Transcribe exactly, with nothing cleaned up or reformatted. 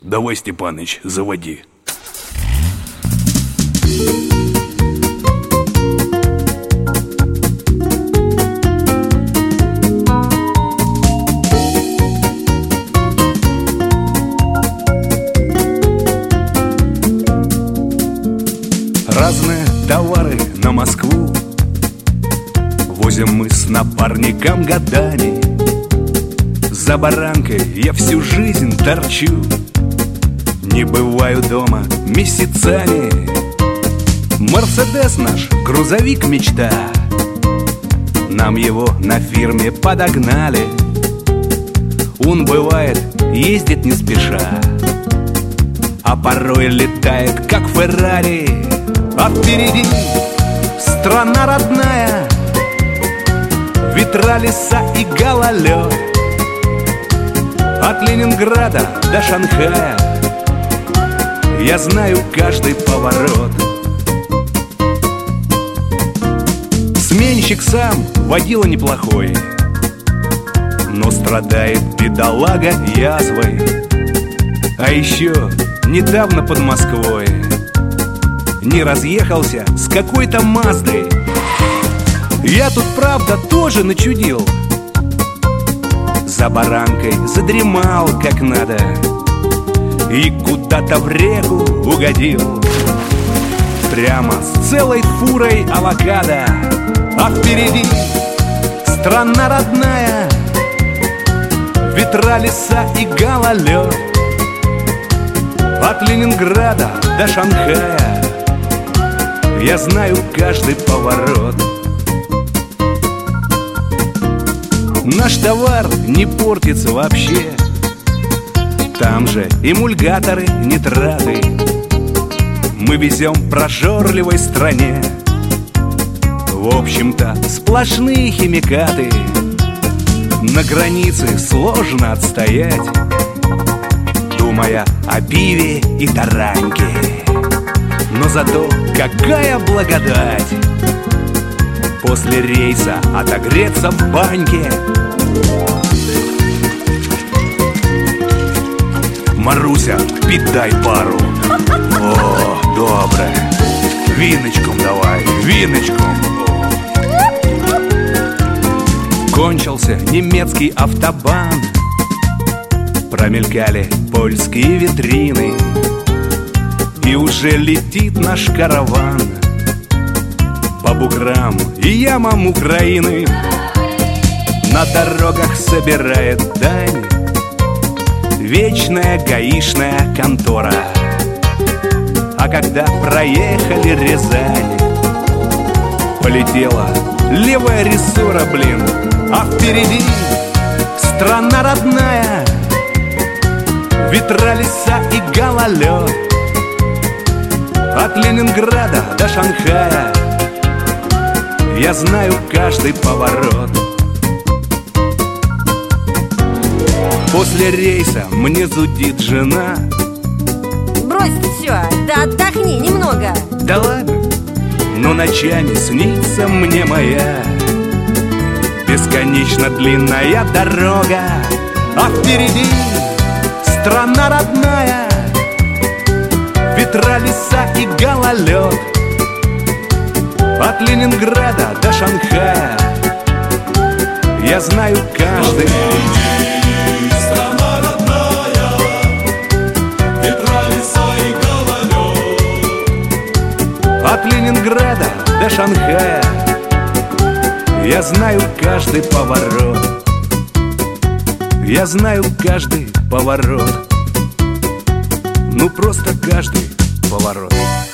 Давай, Степаныч, заводи. Разные товары на Москву возим мы с напарником годами. За баранкой я всю жизнь торчу, не бываю дома месяцами. Мерседес наш, грузовик мечта, нам его на фирме подогнали. Он бывает, ездит не спеша, а порой летает, как Феррари. А впереди страна родная, ветра, леса и гололед. От Ленинграда до Шанхая я знаю каждый поворот. Сменщик сам водила неплохой, но страдает бедолага язвой. А еще недавно под Москвой не разъехался с какой-то Маздой. Я тут, правда, тоже начудил, за баранкой задремал как надо и куда-то в реку угодил, прямо с целой фурой авокадо. А впереди страна родная, ветра, леса и гололед. От Ленинграда до Шанхая я знаю каждый поворот. Наш товар не портится вообще, там же эмульгаторы, нитраты. Мы везем прожорливой стране, в общем-то, сплошные химикаты. На границе сложно отстоять, думая о пиве и тараньке. Но зато какая благодать после рейса отогреться в баньке. Маруся, питай пару. О, добре. Виночком давай, виночком. Кончился немецкий автобан, промелькали польские витрины, и уже летит наш караван по буграм и ямам Украины. На дорогах собирает дань вечная гаишная контора. А когда проехали Рязань, полетела левая рессора, блин. А впереди страна родная, ветра, леса и гололед. От Ленинграда до Шанхая я знаю каждый поворот. После рейса мне зудит жена. Брось все, да отдохни немного. Да ладно, но ночами снится мне моя бесконечно длинная дорога. А впереди страна родная, ветра, леса и гололед. От Ленинграда до Шанхая я знаю каждый. Страна родная, ветра, леса и гололед. От Ленинграда до Шанхая я знаю каждый поворот. Я знаю каждый поворот. Ну просто каждый поворот.